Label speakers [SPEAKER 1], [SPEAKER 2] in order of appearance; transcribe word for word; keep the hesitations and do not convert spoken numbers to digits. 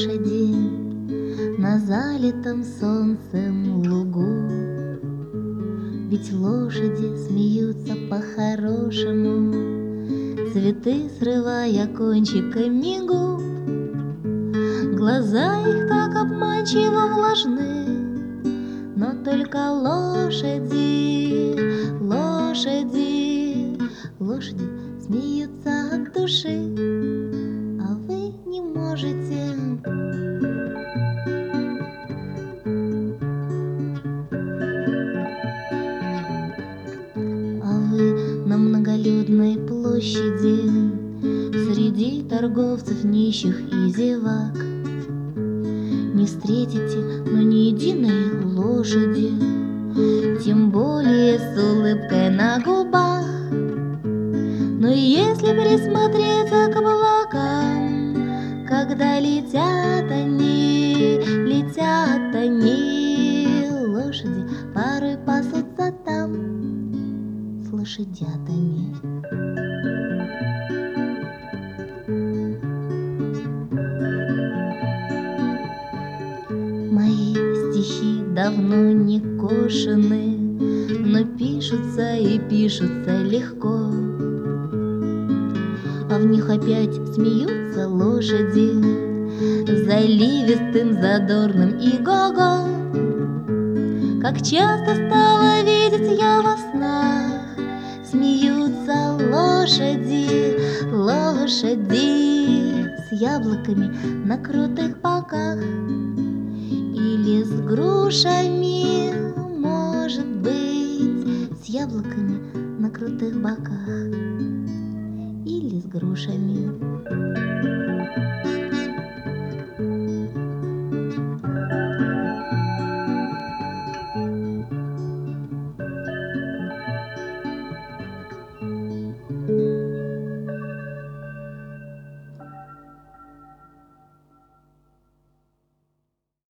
[SPEAKER 1] лошади на залитом солнцем лугу. Ведь лошади смеются по-хорошему, цветы срывая кончиками губ. Глаза их так обманчиво влажны, но только лошади, лошади, лошади смеются от души, а вы не можете. А вы на многолюдной площади среди торговцев, нищих и зевак не встретите, но ни единой лошади, тем более с улыбкой на губах. Но если присмотреться к облакам, когда летят они, летят они, лошади порой пасутся там с лошадятами. Мои стихи давно не кошены, но пишутся и пишутся легко, а в них опять смеются лошади заливистым, задорным и го-го. Как часто стала видеть я во снах, смеются лошади, лошади с яблоками на крутых боках или с грушами, может быть, с яблоками на крутых боках или с грушами.